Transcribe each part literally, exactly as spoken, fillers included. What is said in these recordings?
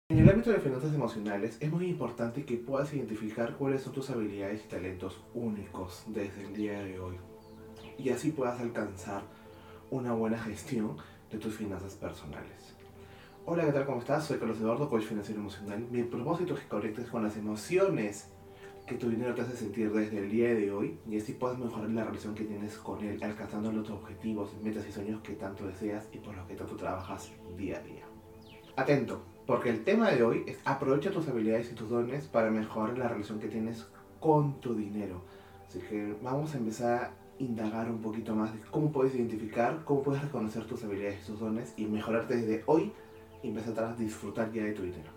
En el ámbito de finanzas emocionales es muy importante que puedas identificar cuáles son tus habilidades y talentos únicos desde el día de hoy y así puedas alcanzar una buena gestión de tus finanzas personales. Hola, ¿qué tal? ¿Cómo estás? Soy Carlos Eduardo, coach financiero emocional. Mi propósito es que conectes con las emociones que tu dinero te hace sentir desde el día de hoy y así puedas mejorar la relación que tienes con él, alcanzando los objetivos, metas y sueños que tanto deseas y por los que tanto trabajas día a día. Atento, porque el tema de hoy es aprovecha tus habilidades y tus dones para mejorar la relación que tienes con tu dinero. Así que vamos a empezar a indagar un poquito más de cómo puedes identificar, cómo puedes reconocer tus habilidades y tus dones y mejorar desde hoy y empezar a disfrutar ya de tu dinero.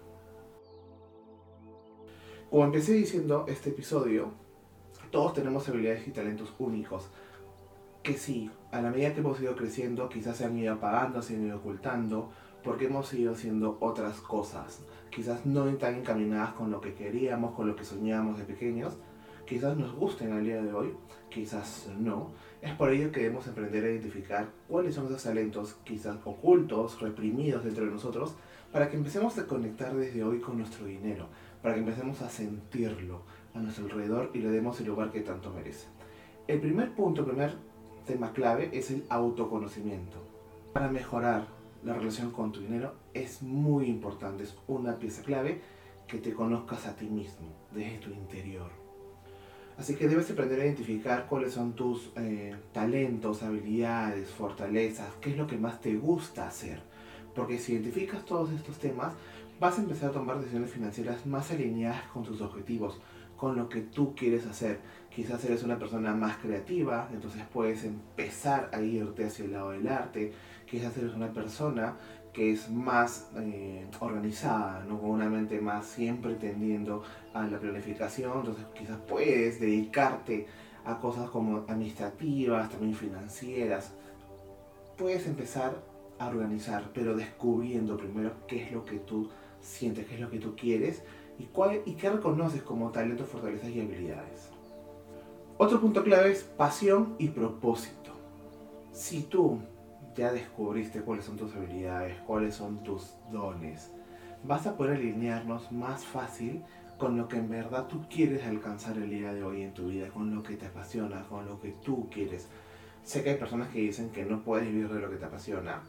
Como empecé diciendo este episodio, todos tenemos habilidades y talentos únicos que sí, a la medida que hemos ido creciendo, quizás se han ido apagando, se han ido ocultando, porque hemos ido haciendo otras cosas, quizás no tan encaminadas con lo que queríamos, con lo que soñábamos de pequeños, quizás nos gusten al día de hoy, quizás no. Es por ello que debemos aprender a identificar cuáles son esos talentos, quizás ocultos, reprimidos dentro de nosotros, para que empecemos a conectar desde hoy con nuestro dinero, para que empecemos a sentirlo a nuestro alrededor y le demos el lugar que tanto merece. El primer punto, el primer tema clave es el autoconocimiento. Para mejorar la relación con tu dinero es muy importante, es una pieza clave que te conozcas a ti mismo, desde tu interior. Así que debes aprender a identificar cuáles son tus eh, talentos, habilidades, fortalezas, qué es lo que más te gusta hacer. Porque si identificas todos estos temas, vas a empezar a tomar decisiones financieras más alineadas con tus objetivos, con lo que tú quieres hacer. Quizás eres una persona más creativa, entonces puedes empezar a irte hacia el lado del arte. Quizás eres una persona que es más eh, organizada, ¿no? Con una mente más siempre tendiendo a la planificación, entonces quizás puedes dedicarte a cosas como administrativas, también financieras. Puedes empezar a organizar, pero descubriendo primero qué es lo que tú sientes, qué es lo que tú quieres y, cuál, y qué reconoces como talentos, fortalezas y habilidades. Otro punto clave es pasión y propósito. Si tú ya descubriste cuáles son tus habilidades, cuáles son tus dones, vas a poder alinearnos más fácil con lo que en verdad tú quieres alcanzar el día de hoy en tu vida, con lo que te apasiona, con lo que tú quieres. Sé que hay personas que dicen que no puedes vivir de lo que te apasiona.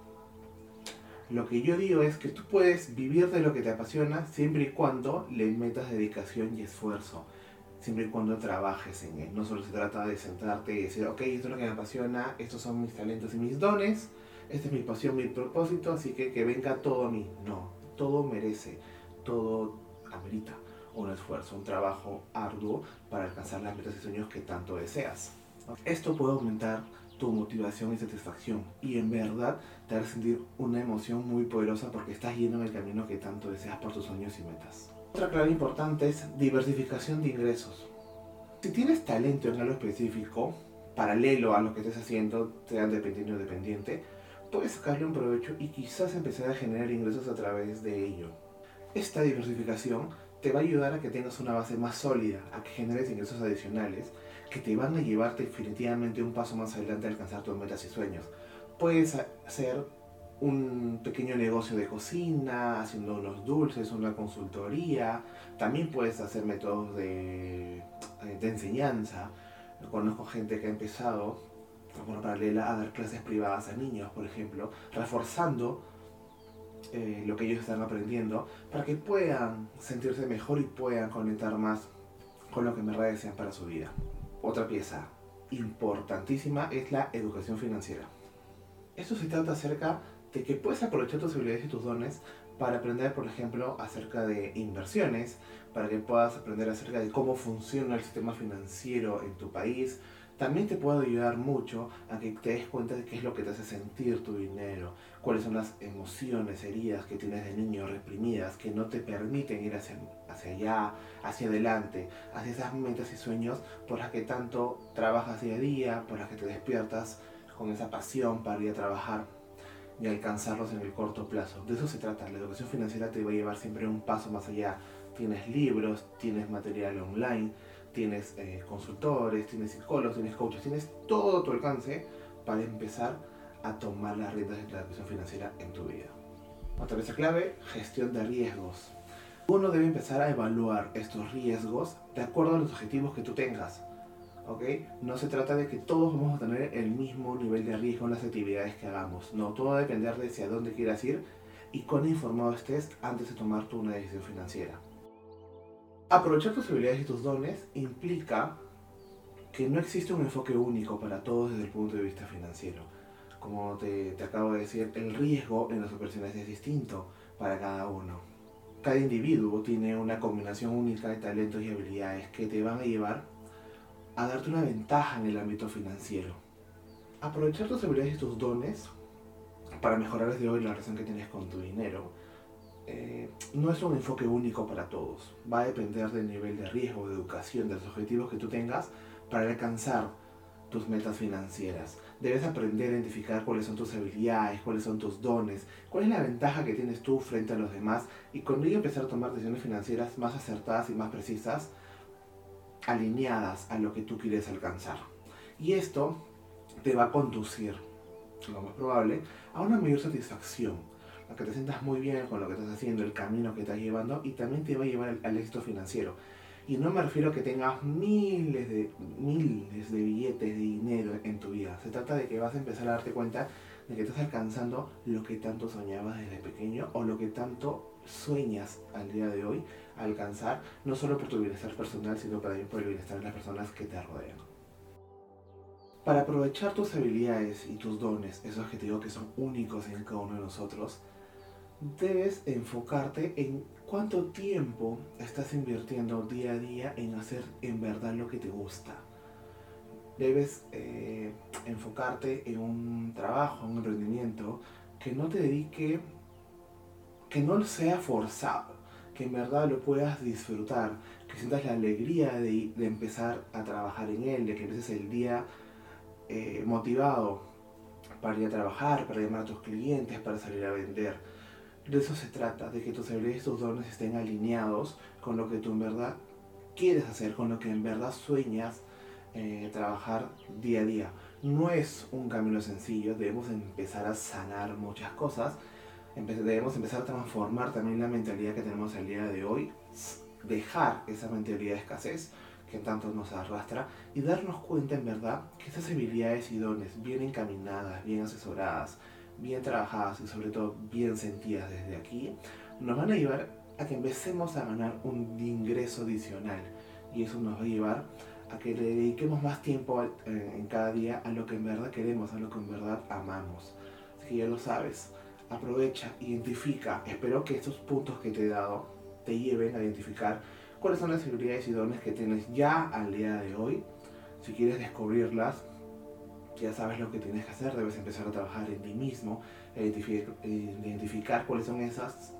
Lo que yo digo es que tú puedes vivir de lo que te apasiona siempre y cuando le metas dedicación y esfuerzo, siempre y cuando trabajes en él. No solo se trata de sentarte y decir, ok, esto es lo que me apasiona, estos son mis talentos y mis dones, esta es mi pasión, mi propósito, así que que venga todo a mí. No, todo merece, todo amerita un esfuerzo, un trabajo arduo para alcanzar las metas y sueños que tanto deseas. Esto puede aumentar tu motivación y satisfacción y en verdad te hará sentir una emoción muy poderosa porque estás yendo en el camino que tanto deseas por tus sueños y metas. Otra clave importante es diversificación de ingresos. Si tienes talento en algo específico, paralelo a lo que estés haciendo, sea dependiente o dependiente, puedes sacarle un provecho y quizás empezar a generar ingresos a través de ello. Esta diversificación te va a ayudar a que tengas una base más sólida, a que generes ingresos adicionales que te van a llevarte definitivamente un paso más adelante a alcanzar tus metas y sueños. Puedes hacer un pequeño negocio de cocina, haciendo unos dulces, una consultoría. También puedes hacer métodos de, de enseñanza. Conozco gente que ha empezado, de forma paralela, a dar clases privadas a niños, por ejemplo, reforzando eh, lo que ellos están aprendiendo para que puedan sentirse mejor y puedan conectar más con lo que en verdad desean para su vida. Otra pieza importantísima es la educación financiera. Esto se trata acerca de que puedes aprovechar tus habilidades y tus dones para aprender, por ejemplo, acerca de inversiones, para que puedas aprender acerca de cómo funciona el sistema financiero en tu país. También te puede ayudar mucho a que te des cuenta de qué es lo que te hace sentir tu dinero, cuáles son las emociones, heridas que tienes de niño reprimidas que no te permiten ir hacia, hacia allá, hacia adelante, hacia esas metas y sueños por las que tanto trabajas día a día, por las que te despiertas con esa pasión para ir a trabajar y alcanzarlos en el corto plazo. De eso se trata. La educación financiera te va a llevar siempre un paso más allá. Tienes libros, tienes material online, tienes eh, consultores, tienes psicólogos, tienes coaches, tienes todo a tu alcance para empezar a tomar las riendas de la educación financiera en tu vida. Otra vez clave, gestión de riesgos. Uno debe empezar a evaluar estos riesgos de acuerdo a los objetivos que tú tengas. ¿Ok? No se trata de que todos vamos a tener el mismo nivel de riesgo en las actividades que hagamos. No, todo va a depender de hacia dónde quieras ir y cuán informado estés antes de tomar tú una decisión financiera. Aprovechar tus habilidades y tus dones implica que no existe un enfoque único para todos desde el punto de vista financiero. Como te, te acabo de decir, el riesgo en las operaciones es distinto para cada uno. Cada individuo tiene una combinación única de talentos y habilidades que te van a llevar a darte una ventaja en el ámbito financiero. Aprovechar tus habilidades y tus dones para mejorar desde hoy la relación que tienes con tu dinero eh, no es un enfoque único para todos. Va a depender del nivel de riesgo, de educación, de los objetivos que tú tengas para alcanzar tus metas financieras. Debes aprender a identificar cuáles son tus habilidades, cuáles son tus dones, cuál es la ventaja que tienes tú frente a los demás y con ello empezar a tomar decisiones financieras más acertadas y más precisas, alineadas a lo que tú quieres alcanzar. Y esto te va a conducir, lo más probable, a una mayor satisfacción, a que te sientas muy bien con lo que estás haciendo, el camino que estás llevando y también te va a llevar al, al éxito financiero. Y no me refiero a que tengas miles de, miles de billetes de dinero en tu vida. Se trata de que vas a empezar a darte cuenta de que estás alcanzando lo que tanto soñabas desde pequeño o lo que tanto sueñas al día de hoy alcanzar, no solo por tu bienestar personal, sino también por el bienestar de las personas que te rodean. Para aprovechar tus habilidades y tus dones, esos que te digo que son únicos en cada uno de nosotros, debes enfocarte en cuánto tiempo estás invirtiendo día a día en hacer en verdad lo que te gusta. Debes eh, enfocarte en un trabajo, en un emprendimiento que no te dedique, que no sea forzado, que en verdad lo puedas disfrutar, que sientas la alegría de, de empezar a trabajar en él, de que empieces el día eh, motivado para ir a trabajar, para llamar a tus clientes, para salir a vender. De eso se trata, de que tus habilidades y tus dones estén alineados con lo que tú en verdad quieres hacer, con lo que en verdad sueñas eh, trabajar día a día. No es un camino sencillo, debemos empezar a sanar muchas cosas, debemos empezar a transformar también la mentalidad que tenemos el día de hoy, dejar esa mentalidad de escasez que tanto nos arrastra y darnos cuenta en verdad que esas habilidades y dones bien encaminadas, bien asesoradas, bien trabajadas y sobre todo bien sentidas desde aquí, nos van a llevar a que empecemos a ganar un ingreso adicional y eso nos va a llevar a que le dediquemos más tiempo eh, en cada día a lo que en verdad queremos, a lo que en verdad amamos. Así que ya lo sabes, aprovecha, identifica, espero que estos puntos que te he dado te lleven a identificar cuáles son las habilidades y dones que tienes ya al día de hoy. Si quieres descubrirlas, ya sabes lo que tienes que hacer, debes empezar a trabajar en ti mismo, identificar, identificar cuáles son esas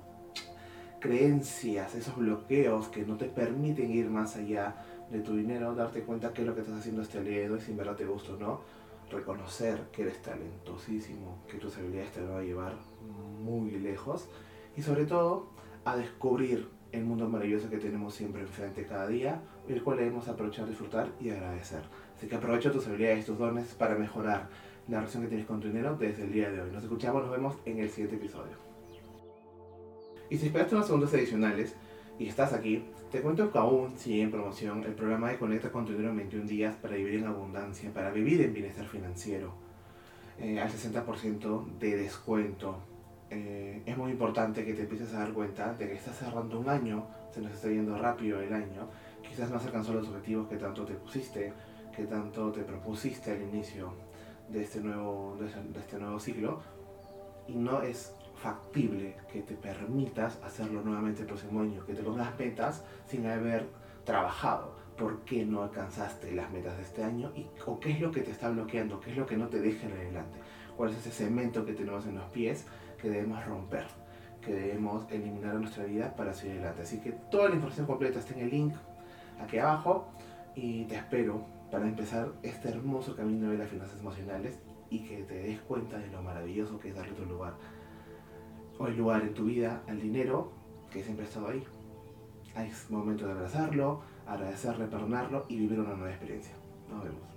creencias, esos bloqueos que no te permiten ir más allá de tu dinero, darte cuenta qué es lo que estás haciendo hasta el día de hoy, si en verdad te gusta o no, reconocer que eres talentosísimo, que tus habilidades te van a llevar muy lejos y sobre todo a descubrir el mundo maravilloso que tenemos siempre enfrente cada día, el cual debemos aprovechar, disfrutar y agradecer. Así que aprovecha tus habilidades y tus dones para mejorar la relación que tienes con tu dinero desde el día de hoy. Nos escuchamos, nos vemos en el siguiente episodio. Y si esperaste unos segundos adicionales y estás aquí, te cuento que aún sigue en promoción el programa de Conecta con tu dinero en veintiún días para vivir en abundancia, para vivir en bienestar financiero, eh, al sesenta por ciento de descuento. Eh, es muy importante que te empieces a dar cuenta de que estás cerrando un año, se nos está yendo rápido el año, quizás no has alcanzado los objetivos que tanto te pusiste, que tanto te propusiste al inicio de este nuevo, de este nuevo ciclo, y no es factible que te permitas hacerlo nuevamente el próximo año, que te pongas metas sin haber trabajado. ¿Por qué no alcanzaste las metas de este año? Y, ¿o qué es lo que te está bloqueando? ¿Qué es lo que no te deja en adelante? ¿Cuál es ese cemento que tenemos en los pies que debemos romper? Que debemos eliminar de nuestra vida para seguir adelante. Así que toda la información completa está en el link aquí abajo y te espero para empezar este hermoso camino de las finanzas emocionales y que te des cuenta de lo maravilloso que es darle tu lugar o el lugar en tu vida al dinero que siempre ha estado ahí. Es momento de abrazarlo, agradecerle, perdonarlo y vivir una nueva experiencia. Nos vemos.